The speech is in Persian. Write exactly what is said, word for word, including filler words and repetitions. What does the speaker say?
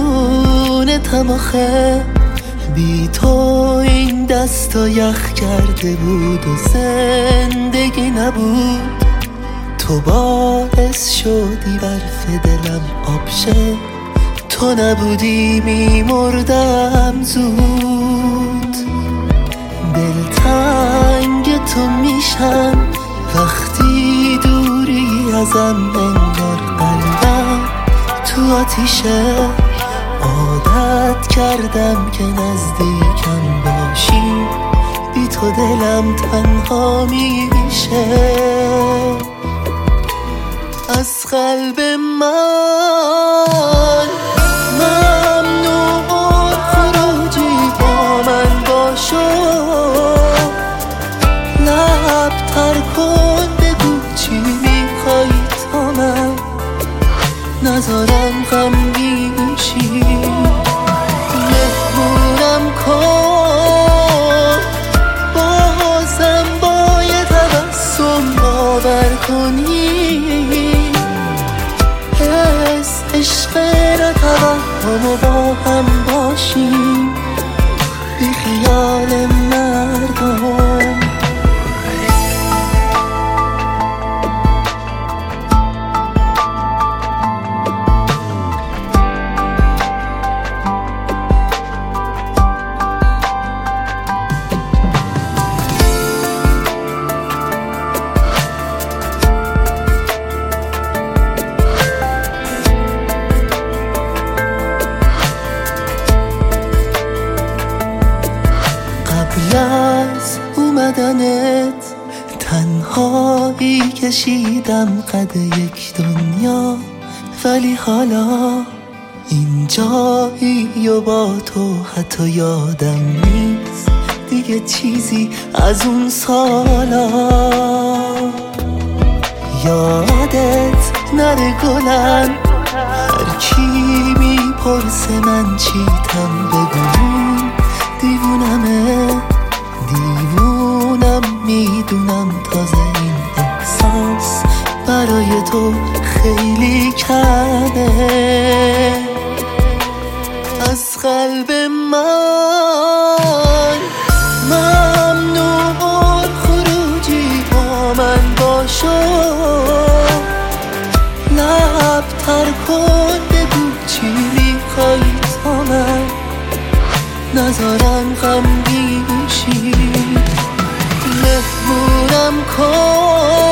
ممنونتم آخه، بی تو این دستا یخ کرده بود و زندگی نبود. تو باعث شدی برف دلم آب شه، تو نبودی میمردم زود. دلتنگ تو میشم وقتی دوری ازم، انگار قلبم تو آتیشه. عادت کردم که نزدیکم باشی، بی تو دلم تنها میشه. از قلب من ممنون خروجی با من باشو، لب تر کن بگو چی میخوای تا من نذارم غمگین شی. مهمونم کن بازم با یه تبسم باور کنی، حس عشق نتوهم و با هم باشیم بی خیال مردم. قبل از اومدنت تنهایی کشیدم قد یک دنیا، ولی حالا این جایی و با تو حتی یادم نیست دیگه چیزی از اون سالا. یادت نره گلم، هر کی میپرسه من چیتم بگو دیوونمه. دیوونم میدونم تازه این احساس برای تو خیلی کمه. از قلب من ممنون خروجی با من باشو، لب تر کن بگو چی میخوای تا من نذارم غمگین شی. مهمونم کن